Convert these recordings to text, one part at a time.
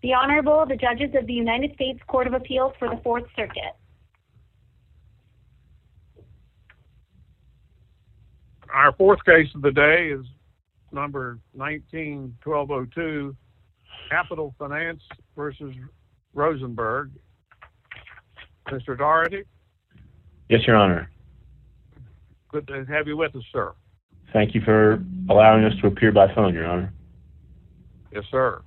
The Honorable, the Judges of the United States Court of Appeals for the Fourth Circuit. Our fourth case of the day is number 19-1202, Capital Finance versus Rosenberg. Mr. Doherty? Yes, Your Honor. Good to have you with us, sir. Thank you for allowing us to appear by phone, Your Honor. Yes, sir.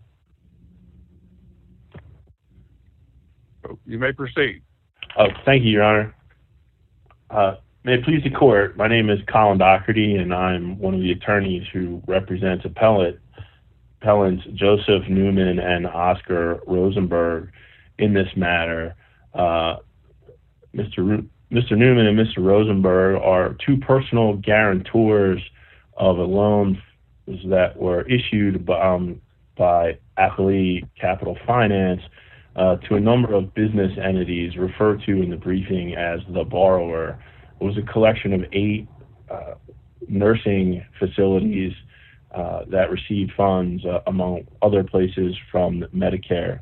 You may proceed. Oh, thank you, Your Honor. May it please the court, my name is Colin Doherty, and I'm one of the attorneys who represents appellants Joseph Newman and Oscar Rosenberg in this matter. Mr. Newman and Mr. Rosenberg are two personal guarantors of a loan that were issued by Appellee Capital Finance to a number of business entities referred to in the briefing as the borrower. It was a collection of 8 nursing facilities that received funds, among other places, from Medicare.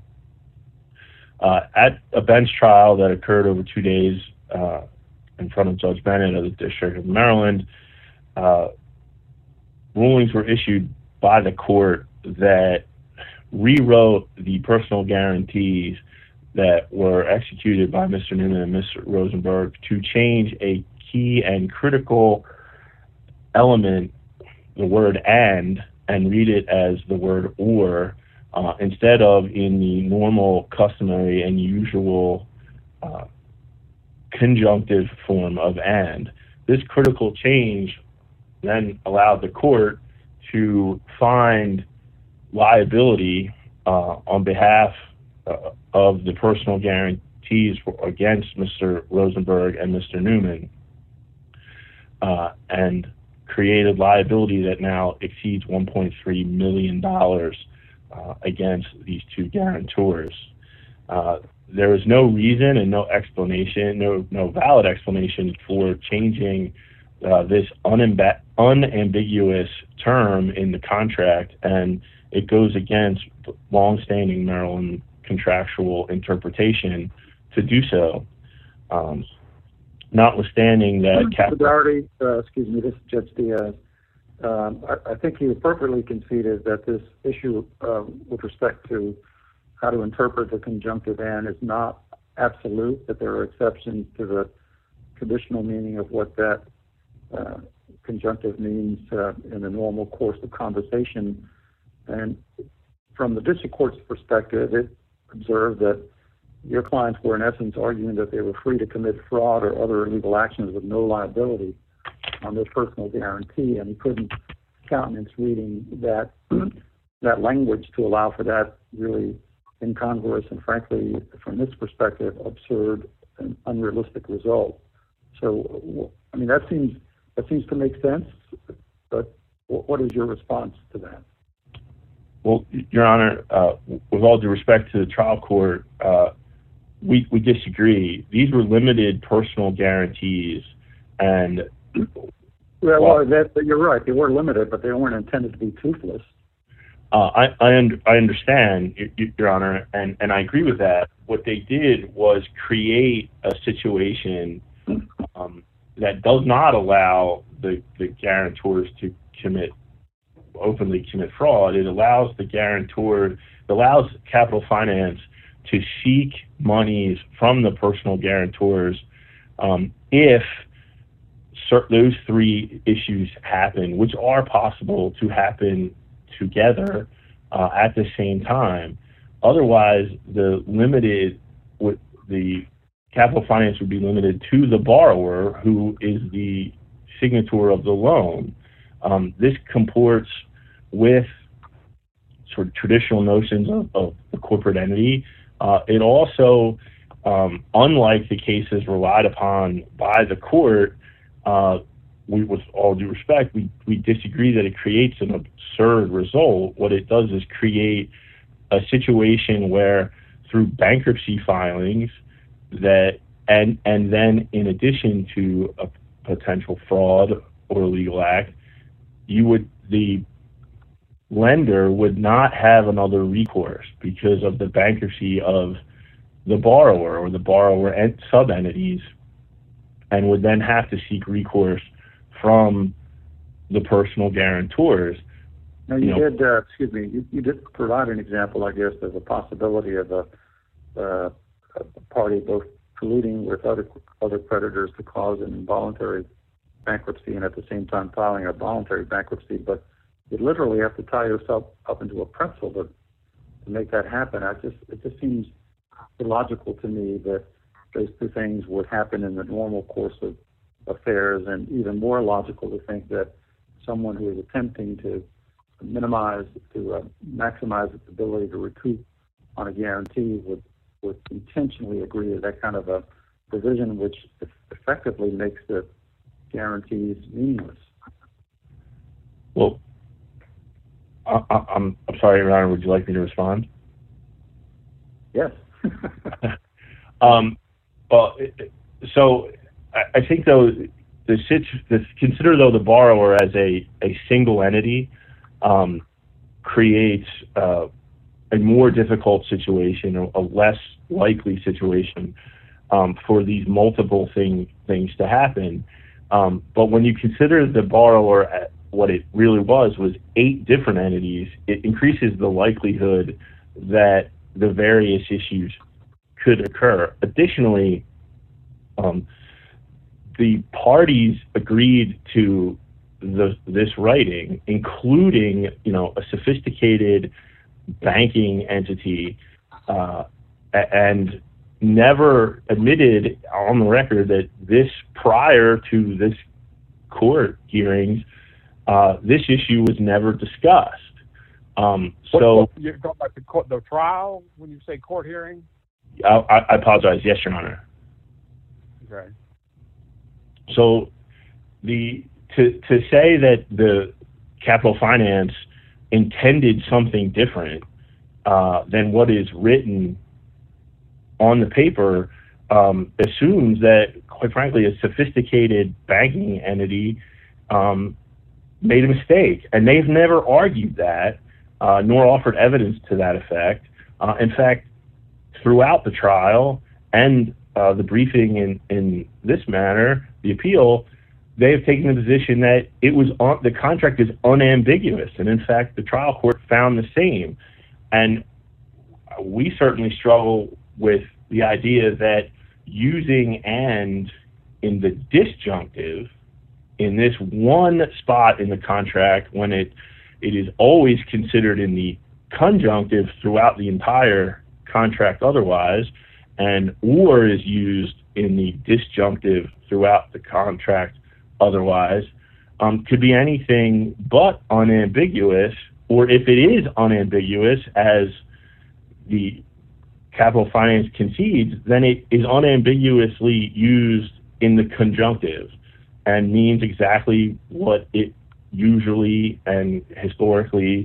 At a bench trial that occurred over 2 days in front of Judge Bennett of the District of Maryland, rulings were issued by the court that rewrote the personal guarantees that were executed by Mr. Newman and Mr. Rosenberg to change a key and critical element, the word and read it as the word or, instead of in the normal, customary, and usual conjunctive form of and. This critical change then allowed the court to find liability on behalf of the personal guarantees against Mr. Rosenberg and Mr. Newman, and created liability that now exceeds $1.3 million against these two guarantors. There is no reason and no explanation, no valid explanation for changing this unambiguous term in the contract, and it goes against longstanding Maryland contractual interpretation to do so. Notwithstanding that, Mr. Doherty, excuse me, this is Judge Diaz. I think you appropriately conceded that this issue with respect to how to interpret the conjunctive and is not absolute, that there are exceptions to the traditional meaning of what that conjunctive means in the normal course of conversation. And from the district court's perspective, it observed that your clients were in essence arguing that they were free to commit fraud or other illegal actions with no liability on their personal guarantee, and he couldn't countenance reading that language to allow for that really incongruous and, frankly, from this perspective, absurd and unrealistic result. So, I mean, that seems to make sense, but what is your response to that? Well, Your Honor, with all due respect to the trial court, we disagree. These were limited personal guarantees, and well, you're right. They were limited, but they weren't intended to be toothless. I understand, Your Honor, and I agree with that. What they did was create a situation that does not allow the guarantors to openly commit fraud. It allows allows Capital Finance to seek monies from the personal guarantors if those 3 issues happen, which are possible to happen together at the same time. Otherwise, the Capital Finance would be limited to the borrower, who is the signator of the loan. This comports with sort of traditional notions of the corporate entity. It also, unlike the cases relied upon by the court, with all due respect, we disagree that it creates an absurd result. What it does is create a situation where, through bankruptcy filings, and then in addition to a potential fraud or illegal act, the lender would not have another recourse because of the bankruptcy of the borrower or the borrower and sub-entities, and would then have to seek recourse from the personal guarantors. Now, you did provide an example, I guess, of a possibility of a party both colluding with other creditors to cause an involuntary bankruptcy and at the same time filing a voluntary bankruptcy, but you literally have to tie yourself up into a pretzel to make that happen. It just seems illogical to me that those two things would happen in the normal course of affairs, and even more logical to think that someone who is attempting to maximize its ability to recoup on a guarantee would intentionally agree to that kind of a provision, which effectively makes the guarantees meaningless. Well, I'm sorry, Your Honor. Would you like me to respond? Yes. Well, so I think though consider though the borrower as a single entity creates a more difficult situation, a less likely situation for these multiple things to happen. But when you consider the borrower at what it really was 8 different entities, it increases the likelihood that the various issues could occur. Additionally, the parties agreed to this writing, including a sophisticated banking entity, and never admitted on the record that prior to this court hearings, this issue was never discussed. So you're talking about the trial when you say court hearing? I apologize. Yes, Your Honor. Okay. So to say that the Capital Finance intended something different than what is written on the paper assumes that, quite frankly, a sophisticated banking entity made a mistake, and they've never argued that, nor offered evidence to that effect. In fact, throughout the trial and the briefing in this manner, the appeal, they have taken the position that the contract is unambiguous, and in fact, the trial court found the same. And we certainly struggle with the idea that using "and" in the disjunctive in this one spot in the contract, when it is always considered in the conjunctive throughout the entire contract otherwise, and "or" is used in the disjunctive throughout the contract otherwise, could be anything but unambiguous, or if it is unambiguous, as the Capital Finance concedes, then it is unambiguously used in the conjunctive and means exactly what it usually and historically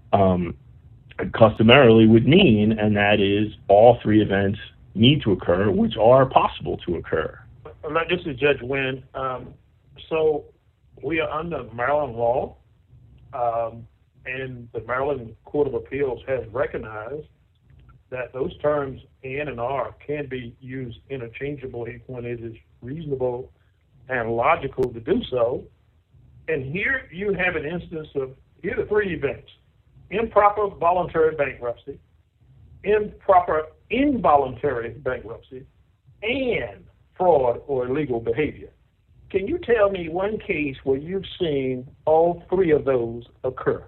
customarily would mean, and that is all 3 events need to occur, which are possible to occur. This is Judge Wynn. So we are under Maryland law, and the Maryland Court of Appeals has recognized that those terms "and" "are" can be used interchangeably when it is reasonable and logical to do so. And here you have an instance of, here are the 3 events: improper voluntary bankruptcy, improper involuntary bankruptcy, and fraud or illegal behavior. Can you tell me one case where you've seen all 3 of those occur?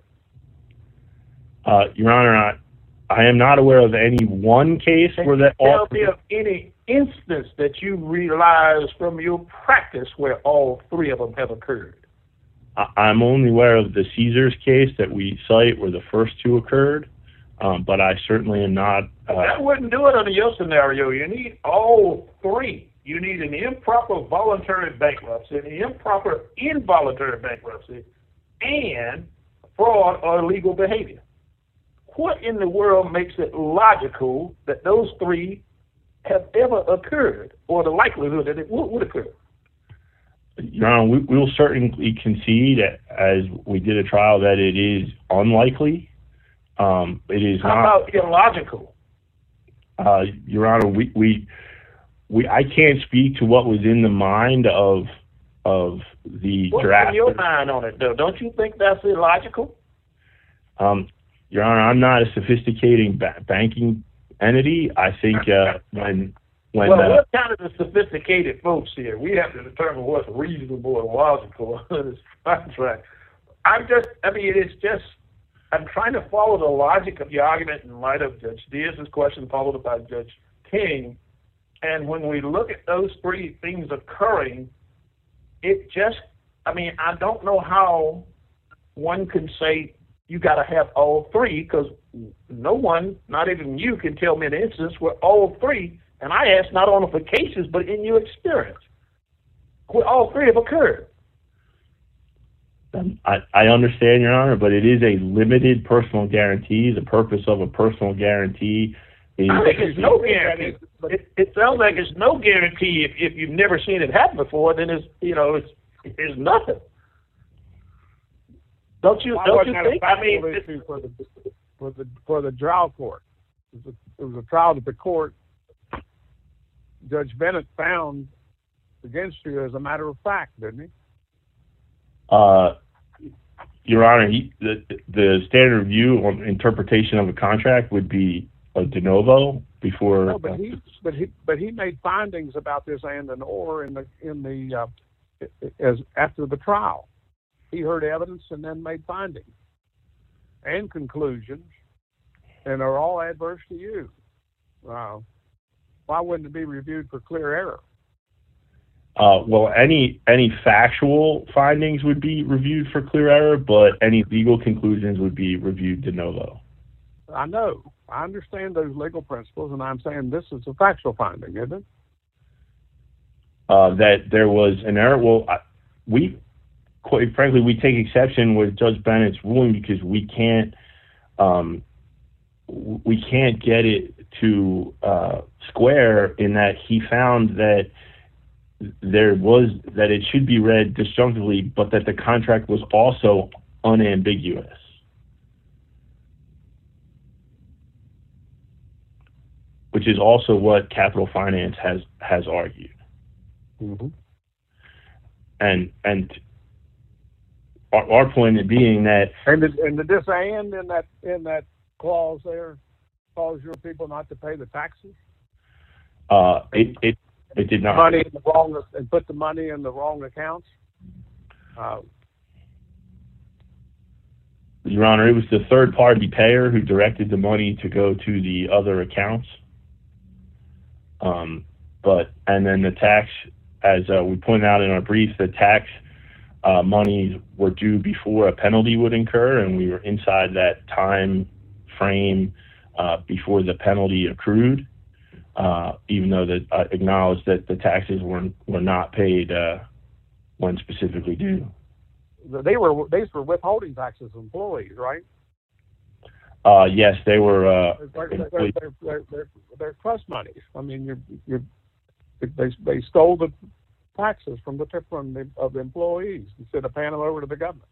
Your Honor, I am not aware of any one case where that. Tell me of any instance that you realize from your practice where all 3 of them have occurred. I'm only aware of the Caesars case that we cite where the first 2 occurred, but I certainly am not. That wouldn't do it under your scenario. You need all 3. You need an improper voluntary bankruptcy, an improper involuntary bankruptcy, and fraud or illegal behavior. What in the world makes it logical that those 3 have ever occurred, or the likelihood that it would occur? Your Honor, we will certainly concede, as we did a trial, that it is unlikely. It is How not. about illogical? Your Honor, I can't speak to what was in the mind of the What's draft. in your mind on it, though? Don't you think that's illogical? Your Honor, I'm not a sophisticated banking entity. I think when we're kind of the sophisticated folks here. We have to determine what's reasonable and logical in this contract. I'm trying to follow the logic of the argument in light of Judge Diaz's question, followed by Judge King. And when we look at those three things occurring, I don't know how one can say you got to have all three, because no one, not even you, can tell me an instance where all three, and I ask not only for cases, but in your experience, where all three have occurred. I understand, Your Honor, but it is a limited personal guarantee. The purpose of a personal guarantee is... I think it's no guarantee. It sounds like it's no guarantee. If you've never seen it happen before, then it's nothing. Don't you think? I mean, issue for the trial court. It was a trial that the court, Judge Bennett found against you as a matter of fact, didn't he? Your Honor, the standard review on interpretation of a contract would be a de novo before. No, but he made findings about this and or as after the trial. He heard evidence and then made findings and conclusions, and are all adverse to you. Why wouldn't it be reviewed for clear error? Well, any factual findings would be reviewed for clear error, but any legal conclusions would be reviewed de novo. I know. I understand those legal principles, and I'm saying this is a factual finding, isn't it? That there was an error. Well, quite frankly, we take exception with Judge Bennett's ruling because we can't get it to square in that he found that it should be read disjunctively, but that the contract was also unambiguous. Which is also what Capital Finance has argued. Mm-hmm. And our point being that and the dis-and in that clause there calls your people not to pay the taxes. It did not. Money in the wrong, and put the money in the wrong accounts. Your Honor, it was the third-party payer who directed the money to go to the other accounts. And then the tax, as we pointed out in our brief, the tax monies were due before a penalty would incur, and we were inside that time frame before the penalty accrued. Even though I acknowledged that the taxes were not paid when specifically due. These were withholding taxes of employees, right? Yes, they were. They're trust monies. I mean, they stole the taxes from the employees instead of paying them over to the government.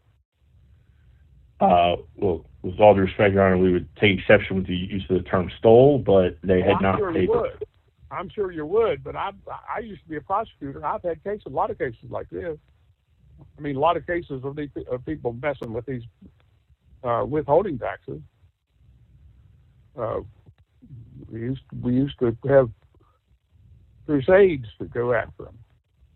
Well, with all due respect, Your Honor, we would take exception with the use of the term "stole," but they had not paid. I'm sure you would, but I used to be a prosecutor. I've had a lot of cases like this. I mean, a lot of cases of people messing with these withholding taxes. We used to have crusades to go after them.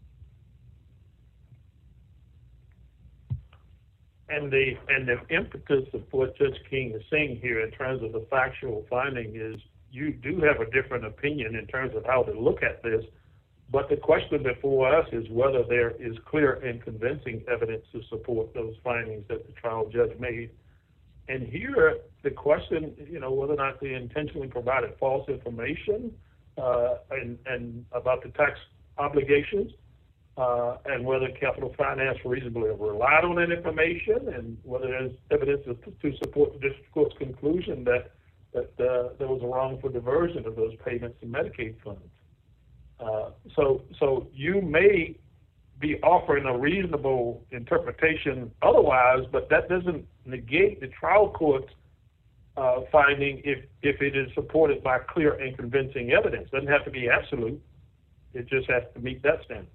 And the impetus of what Judge King is saying here in terms of the factual finding is you do have a different opinion in terms of how to look at this, but the question before us is whether there is clear and convincing evidence to support those findings that the trial judge made. And here, the question, whether or not they intentionally provided false information and about the tax obligations, and whether Capital Finance reasonably relied on that information, and whether there's evidence to support the district court's conclusion that there was a wrongful diversion of those payments to Medicaid funds. So you may be offering a reasonable interpretation otherwise, but that doesn't negate the trial court's finding if it is supported by clear and convincing evidence. It doesn't have to be absolute. It just has to meet that standard.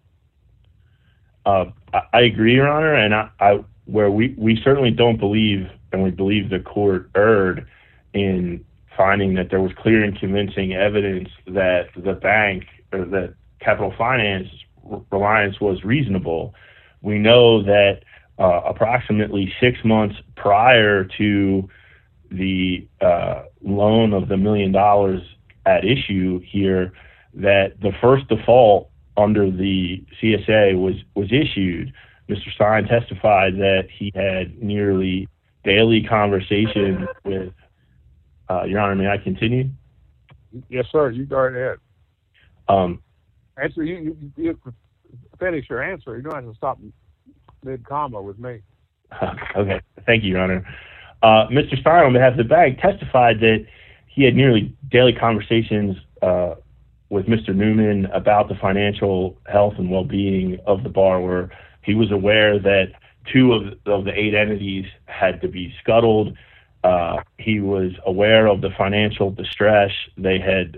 I agree, Your Honor, and where we certainly don't believe, and we believe the court erred in finding that there was clear and convincing evidence that the bank or that Capital Finance reliance was reasonable. We know that approximately 6 months prior to the loan of the $1 million at issue here, that the first default under the CSA was issued. Mr. Stein testified that he had nearly daily conversations with, Your Honor, may I continue? Yes, sir. You go ahead. Answer. You finish your answer. You don't have to stop mid-comma with me. Okay. Thank you, Your Honor. Mr. Stein, on behalf of the bank, testified that he had nearly daily conversations with Mr. Newman about the financial health and well-being of the borrower. He was aware that 2 of the 8 entities had to be scuttled. He was aware of the financial distress. They had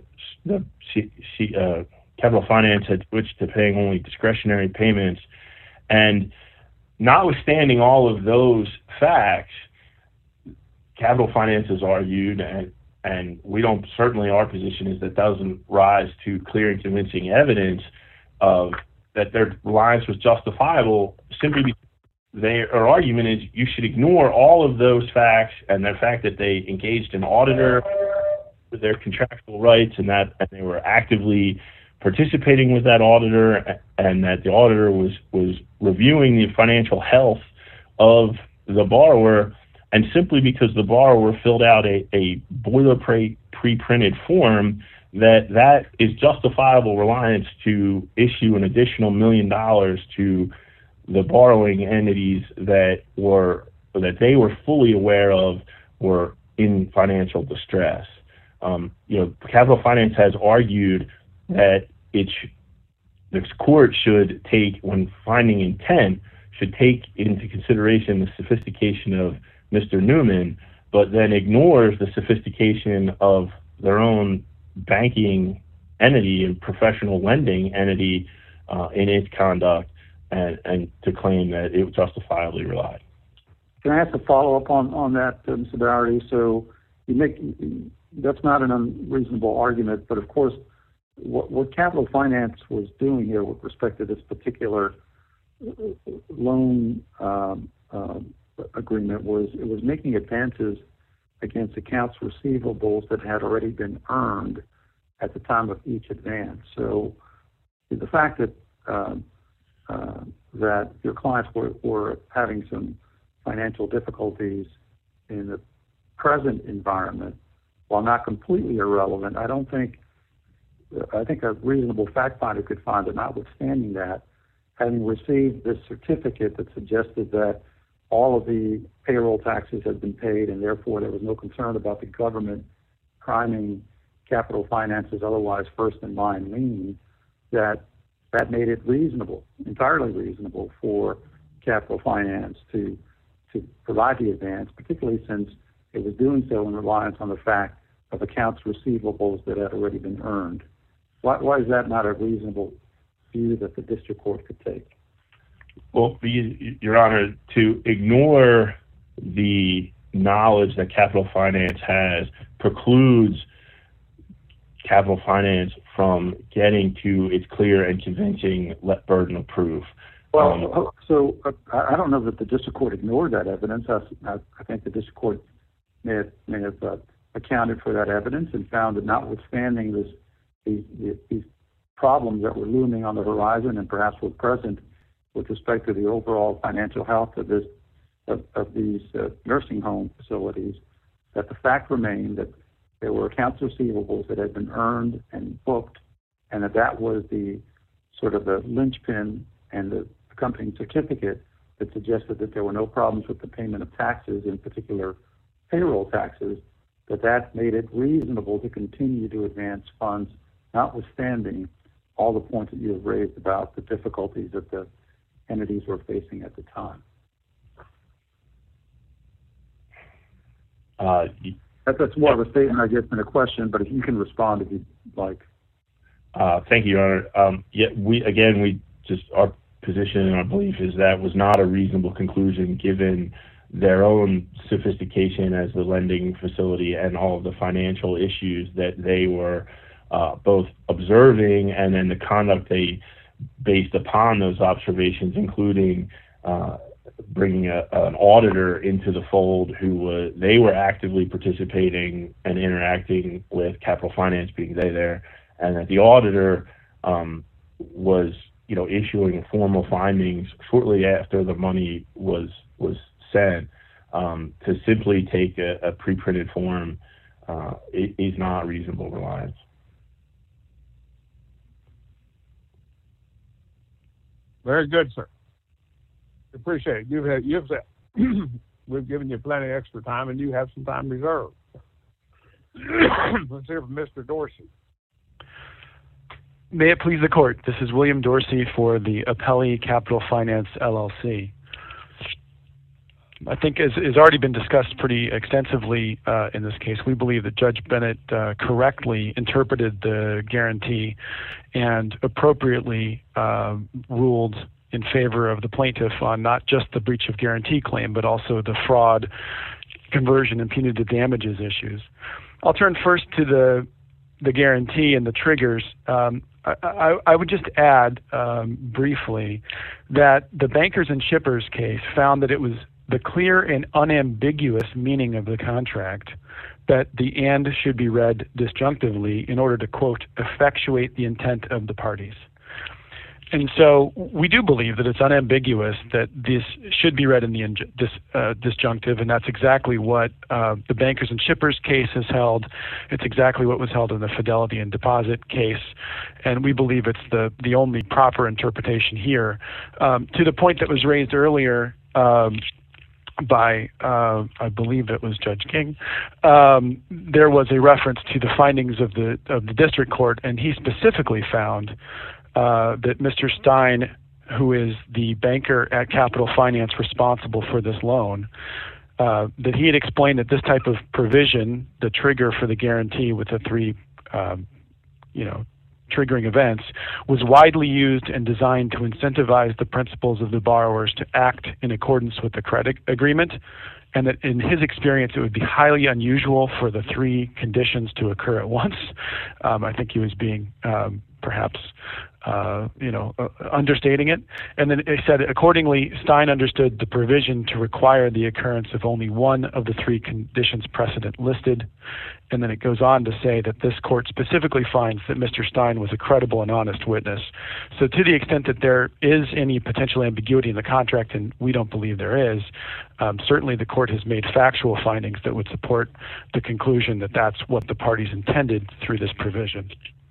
Capital Finance had switched to paying only discretionary payments. And notwithstanding all of those facts, Capital Finance has argued, and we don't, certainly our position is that doesn't rise to clear and convincing evidence of that their reliance was justifiable, simply because our argument is you should ignore all of those facts and the fact that they engaged an auditor with their contractual rights and they were actively participating with that auditor, and that the auditor was reviewing the financial health of the borrower. And simply because the borrower filled out a boilerplate pre-printed form, that is justifiable reliance to issue an additional $1 million to the borrowing entities that they were fully aware of were in financial distress. Capital Finance has argued that this court should take, when finding intent, should take into consideration the sophistication of Mr. Newman, but then ignores the sophistication of their own banking entity and professional lending entity in its conduct, and to claim that it justifiably relied. Can I ask a follow-up on that, Mr. Dougherty? So that's not an unreasonable argument, but of course, what Capital Finance was doing here with respect to this particular loan agreement was it was making advances against accounts receivables that had already been earned at the time of each advance. So the fact that that your clients were having some financial difficulties in the present environment, while not completely irrelevant, I think a reasonable fact finder could find that, notwithstanding that, having received this certificate that suggested that all of the payroll taxes had been paid and therefore there was no concern about the government priming Capital Finance's otherwise first in line lien, that made it reasonable, entirely reasonable for Capital Finance to provide the advance, particularly since it was doing so in reliance on the fact of accounts receivables that had already been earned. Why is that not a reasonable view that the district court could take? Well, Your Honor, to ignore the knowledge that Capital Finance has precludes Capital Finance from getting to its clear and convincing burden of proof. Well, I don't know that the district court ignored that evidence. I think the district court may have accounted for that evidence and found that, notwithstanding these problems that were looming on the horizon and perhaps were present with respect to the overall financial health of these nursing home facilities, that the fact remained that there were accounts receivables that had been earned and booked, and that was the sort of the linchpin and the accompanying certificate that suggested that there were no problems with the payment of taxes, in particular payroll taxes, that made it reasonable to continue to advance funds, notwithstanding all the points that you have raised about the difficulties that the entities were facing at the time. That's more of a statement, I guess, than a question, but if you can respond if you'd like. Thank you, Your Honor. Our position and our belief is that was not a reasonable conclusion given their own sophistication as the lending facility and all of the financial issues that they were both observing, and then the conduct they based upon those observations, including bringing an auditor into the fold they were actively participating and interacting with Capital Finance, being there, and that the auditor was issuing formal findings shortly after the money was sent. To simply take a pre-printed form is not reasonable reliance. Very good, sir. Appreciate it. We've given you plenty of extra time, and you have some time reserved. Let's hear from Mr. Dorsey. May it please the Court. This is William Dorsey for the Appellee Capital Finance, LLC. I think, as has already been discussed pretty extensively in this case, we believe that Judge Bennett correctly interpreted the guarantee and appropriately ruled in favor of the plaintiff on not just the breach of guarantee claim, but also the fraud, conversion, and punitive damages issues. I'll turn first to the guarantee and the triggers. I would just add briefly that the bankers and shippers case found that it was the clear and unambiguous meaning of the contract that the "and" should be read disjunctively in order to, quote, effectuate the intent of the parties. And so we do believe that it's unambiguous that this should be read in the disjunctive, and that's exactly what the bankers and shippers case has held. It's exactly what was held in the Fidelity and Deposit case, and we believe it's the only proper interpretation here. To the point that was raised earlier by, I believe it was Judge King, there was a reference to the findings of the district court, and he specifically found that Mr. Stein, who is the banker at Capital Finance responsible for this loan, that he had explained that this type of provision, the trigger for the guarantee with the three, triggering events, was widely used and designed to incentivize the principals of the borrowers to act in accordance with the credit agreement, and that in his experience it would be highly unusual for the three conditions to occur at once. I think he was being perhaps understating it. And then it said, accordingly, Stein understood the provision to require the occurrence of only one of the three conditions precedent listed. And then it goes on to say that this court specifically finds that Mr. Stein was a credible and honest witness. So to the extent that there is any potential ambiguity in the contract, and we don't believe there is, certainly the court has made factual findings that would support the conclusion that that's what the parties intended through this provision.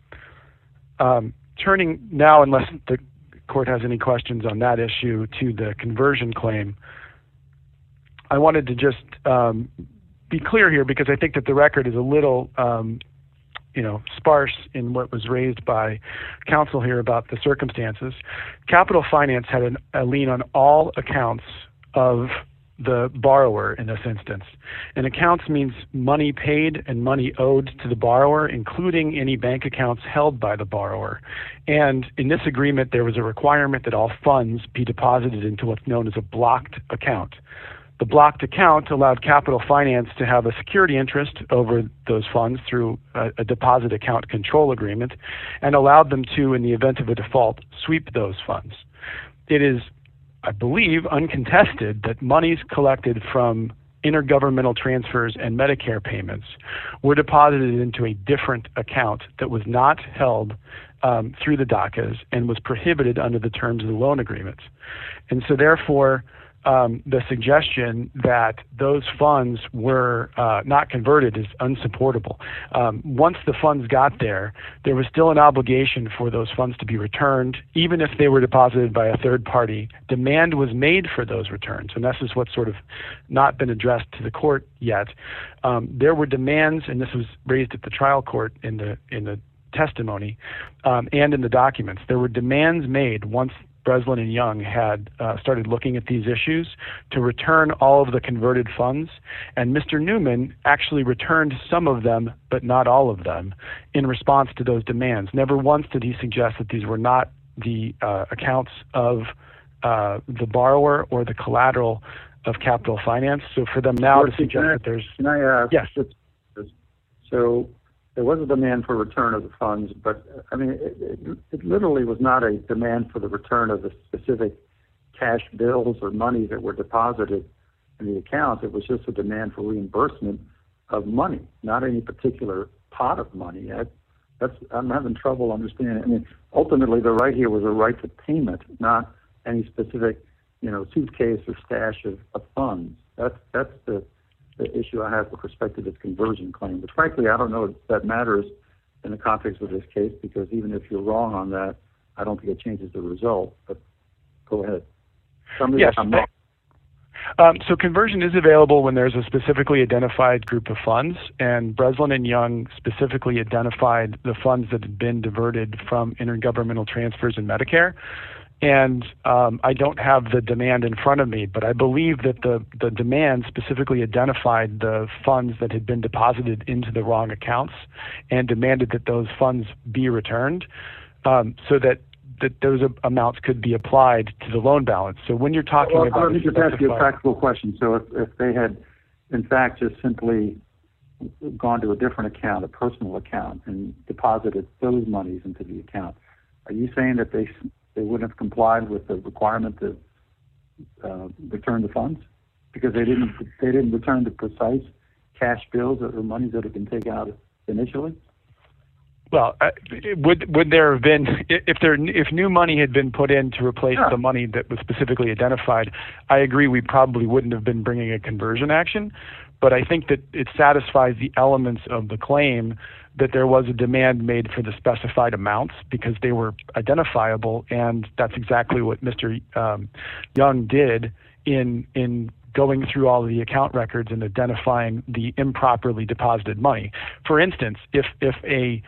Turning now, unless the court has any questions on that issue, to the conversion claim, I wanted to just be clear here, because I think that the record is a little sparse in what was raised by counsel here about the circumstances. Capital Finance had a lien on all accounts of the borrower in this instance. And accounts means money paid and money owed to the borrower, including any bank accounts held by the borrower. And in this agreement, there was a requirement that all funds be deposited into what's known as a blocked account. The blocked account allowed Capital Finance to have a security interest over those funds through a deposit account control agreement, and allowed them to, in the event of a default, sweep those funds. It is, I believe, uncontested that monies collected from intergovernmental transfers and Medicare payments were deposited into a different account that was not held through the DACAs and was prohibited under the terms of the loan agreements. And so therefore, the suggestion that those funds were not converted is unsupportable. Once the funds got there, there was still an obligation for those funds to be returned, even if they were deposited by a third party. Demand was made for those returns, and this is what's sort of not been addressed to the court yet. There were demands, and this was raised at the trial court in the testimony and in the documents. There were demands made once Breslin and Young had started looking at these issues to return all of the converted funds, and Mr. Newman actually returned some of them, but not all of them, in response to those demands. Never once did he suggest that these were not the accounts of the borrower or the collateral of Capital Finance. So for them now to suggest that there's... Can I ask? Yes. So there was a demand for return of the funds, but I mean, it literally was not a demand for the return of the specific cash bills or money that were deposited in the account. It was just a demand for reimbursement of money, not any particular pot of money. I'm having trouble understanding. I mean, ultimately, the right here was a right to payment, not any specific, suitcase or stash of funds. That's the issue I have with respect to this conversion claim. But frankly, I don't know if that matters in the context of this case, because even if you're wrong on that, I don't think it changes the result. But go ahead. Yes. So conversion is available when there's a specifically identified group of funds, and Breslin and Young specifically identified the funds that had been diverted from intergovernmental transfers in Medicare. And I don't have the demand in front of me, but I believe that the demand specifically identified the funds that had been deposited into the wrong accounts and demanded that those funds be returned, so that those amounts could be applied to the loan balance. So when you're talking about... Let me just ask you a practical question. So if they had, in fact, just simply gone to a different account, a personal account, and deposited those monies into the account, are you saying that they wouldn't have complied with the requirement to return the funds because they didn't return the precise cash bills or monies that had been taken out initially? Well, would there have been, if new money had been put in to replace the money that was specifically identified? I agree, we probably wouldn't have been bringing a conversion action, but I think that it satisfies the elements of the claim that there was a demand made for the specified amounts because they were identifiable, and that's exactly what Mr. Young did in going through all of the account records and identifying the improperly deposited money. For instance, if a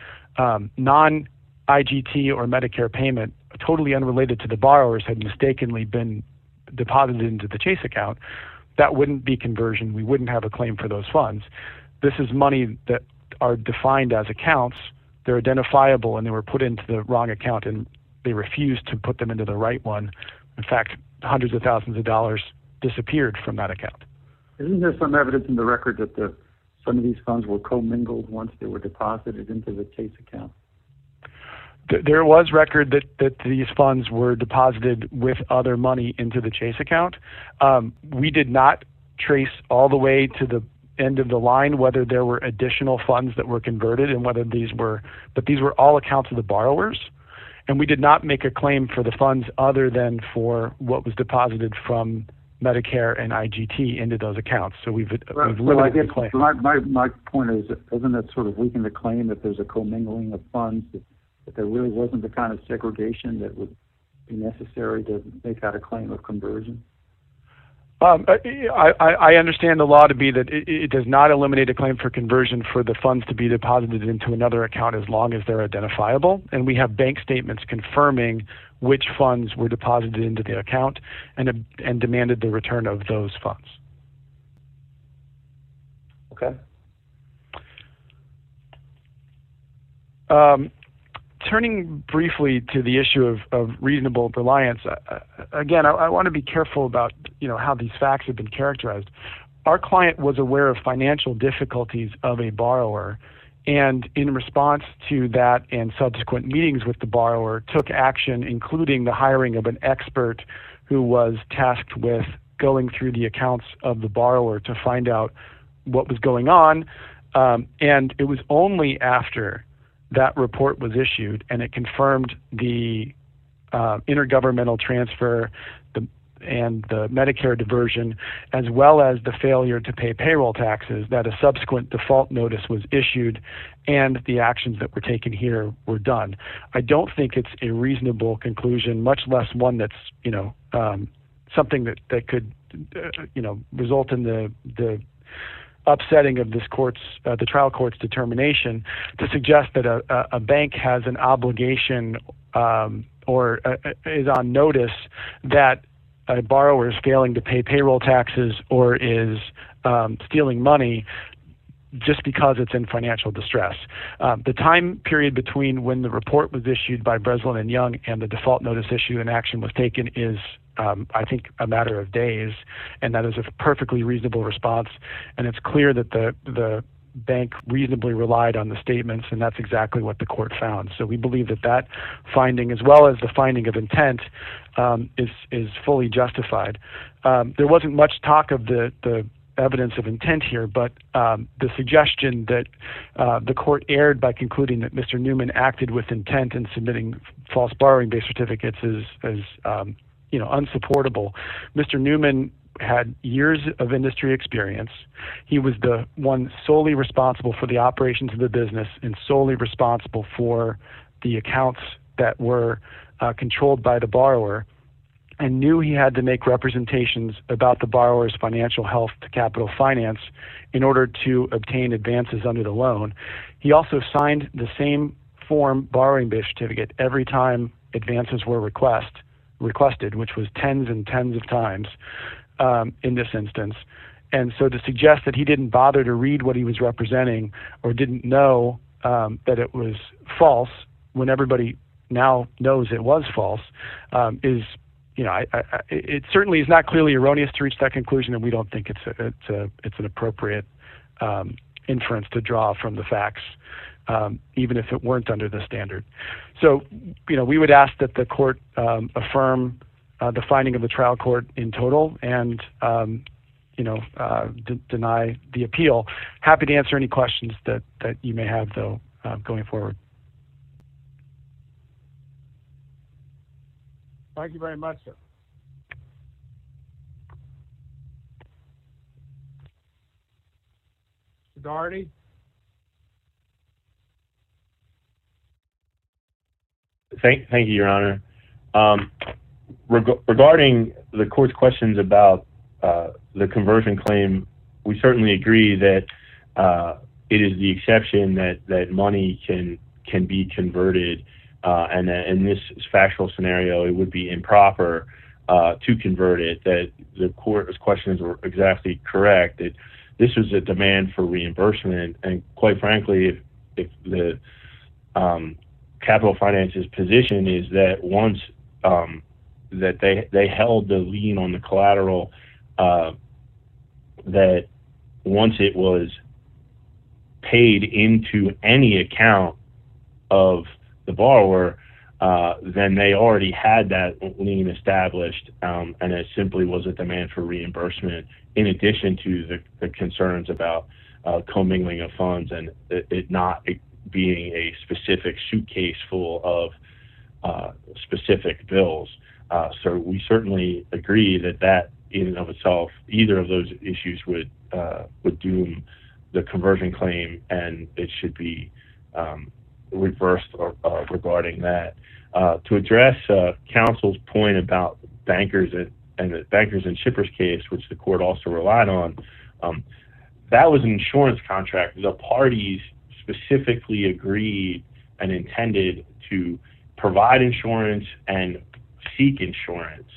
non-IGT or Medicare payment totally unrelated to the borrowers had mistakenly been deposited into the Chase account, that wouldn't be conversion. We wouldn't have a claim for those funds. This is money that are defined as accounts. They're identifiable, and they were put into the wrong account, and they refused to put them into the right one. In fact, hundreds of thousands of dollars disappeared from that account. Isn't there some evidence in the record that some of these funds were commingled once they were deposited into the Chase account? There was record that these funds were deposited with other money into the Chase account. We did not trace all the way to the end of the line whether there were additional funds that were converted and whether these were all accounts of the borrowers. And we did not make a claim for the funds other than for what was deposited from Medicare and IGT into those accounts. So we've limited the claim. My point is, doesn't that sort of weaken the claim that there's a commingling of funds, that there really wasn't the kind of segregation that would be necessary to make out a claim of conversion? I understand the law to be that it does not eliminate a claim for conversion for the funds to be deposited into another account as long as they're identifiable. And we have bank statements confirming which funds were deposited into the account and demanded the return of those funds. Okay. Turning briefly to the issue of reasonable reliance, again, I want to be careful about how these facts have been characterized. Our client was aware of financial difficulties of a borrower, and in response to that and subsequent meetings with the borrower, took action, including the hiring of an expert who was tasked with going through the accounts of the borrower to find out what was going on. And it was only after that report was issued and it confirmed the intergovernmental transfer and the Medicare diversion, as well as the failure to pay payroll taxes, that a subsequent default notice was issued and the actions that were taken here were done. I don't think it's a reasonable conclusion, much less one that's something that could result in the upsetting of this the trial court's determination, to suggest that a bank has an obligation or is on notice that a borrower is failing to pay payroll taxes or is stealing money just because it's in financial distress. The time period between when the report was issued by Breslin and Young and the default notice issue and action was taken is, I think, a matter of days, and that is a perfectly reasonable response. And it's clear that the bank reasonably relied on the statements, and that's exactly what the court found. So we believe that that finding, as well as the finding of intent, is fully justified. There wasn't much talk of the evidence of intent here, but the suggestion that the court erred by concluding that Mr. Newman acted with intent in submitting false borrowing-based certificates is unsupportable. Mr. Newman had years of industry experience. He was the one solely responsible for the operations of the business and solely responsible for the accounts that were controlled by the borrower, and knew he had to make representations about the borrower's financial health to Capital Finance in order to obtain advances under the loan. He also signed the same form borrowing-based certificate every time advances were requested, which was tens and tens of times in this instance. And so to suggest that he didn't bother to read what he was representing or didn't know that it was false when everybody now knows it was false is, it certainly is not clearly erroneous to reach that conclusion, and we don't think it's an appropriate inference to draw from the facts, even if it weren't under the standard. So, we would ask that the court affirm the finding of the trial court in total and, deny the appeal. Happy to answer any questions that you may have, though, going forward. Thank you very much, sir. Mr. Doherty? Thank you, Your Honor. Regarding the court's questions about the conversion claim, we certainly agree that it is the exception that money can be converted, and that in this factual scenario, it would be improper to convert it. That the court's questions were exactly correct. That this was a demand for reimbursement, and quite frankly, if the Capital Finance's position is that once that they held the lien on the collateral, that once it was paid into any account of the borrower, then they already had that lien established, and it simply was a demand for reimbursement, in addition to the concerns about commingling of funds and it not being a specific suitcase full of specific bills. So we certainly agree that in and of itself, either of those issues would doom the conversion claim, and it should be reversed regarding that. To address counsel's point about bankers and the bankers and shippers case, which the court also relied on, that was an insurance contract. The parties specifically agreed and intended to provide insurance and seek insurance.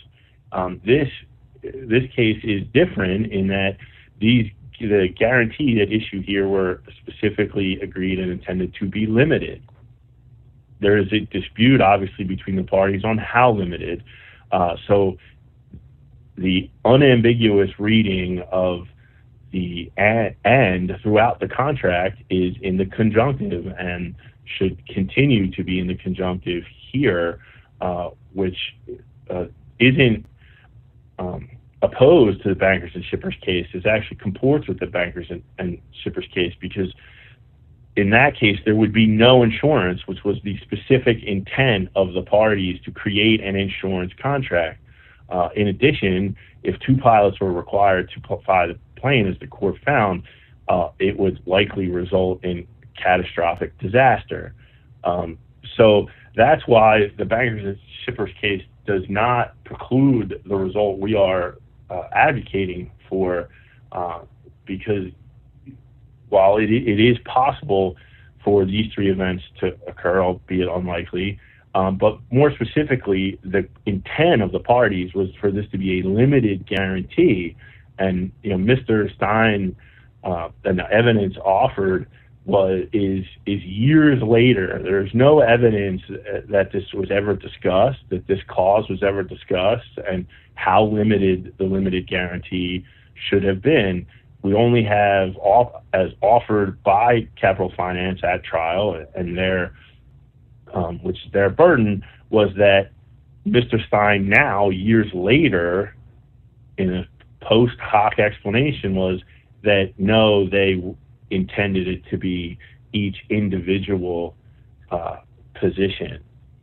This case is different in that the guarantee that issued here were specifically agreed and intended to be limited. There is a dispute, obviously, between the parties on how limited. So the unambiguous reading of the and throughout the contract is in the conjunctive and should continue to be in the conjunctive here, which isn't opposed to the bankers and shippers case. It actually comports with the bankers and shippers case, because in that case there would be no insurance, which was the specific intent of the parties to create an insurance contract. In addition, if two pilots were required to fly the plane, as the court found, it would likely result in catastrophic disaster. So that's why the bankers and shippers case does not preclude the result we are advocating for, because while it is possible for these three events to occur, albeit unlikely, But more specifically, the intent of the parties was for this to be a limited guarantee. And, Mr. Stein, and the evidence offered is years later. There's no evidence that this was ever discussed, that this cause was ever discussed, and how limited the limited guarantee should have been. We only have, as offered by Capital Finance at trial, and which their burden was that Mr. Stein now, years later, in a post hoc explanation, was that no, they intended it to be each individual position.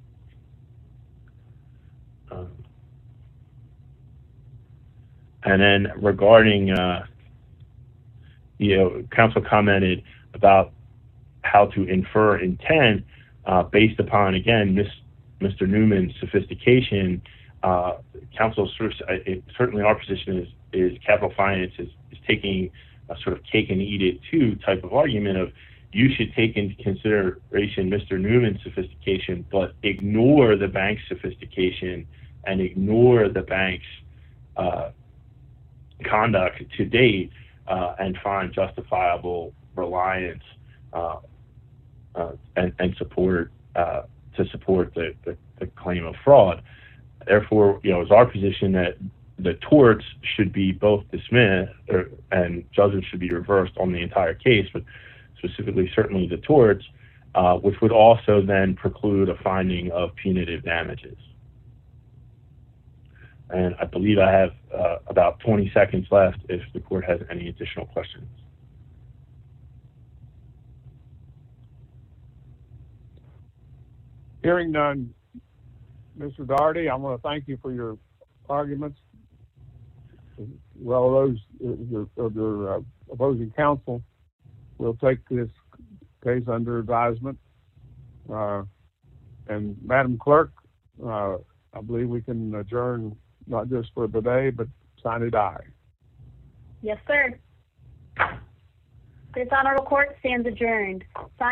And then regarding, counsel commented about how to infer intent based upon, again, Mr. Newman's sophistication. Counsel, certainly our position is Capital Finance is taking a sort of cake and eat it too type of argument of, you should take into consideration Mr. Newman's sophistication, but ignore the bank's sophistication and ignore the bank's conduct to date, and find justifiable reliance and support to support the claim of fraud. Therefore, it's our position that the torts should be both dismissed and judgment should be reversed on the entire case, but specifically certainly the torts, which would also then preclude a finding of punitive damages. And I believe I have about 20 seconds left if the court has any additional questions. Hearing none, Mr. Daugherty, I want to thank you for your arguments. Well, those of your opposing counsel will take this case under advisement. And Madam Clerk, I believe we can adjourn not just for today, but sine die. Yes, sir. This honorable court stands adjourned.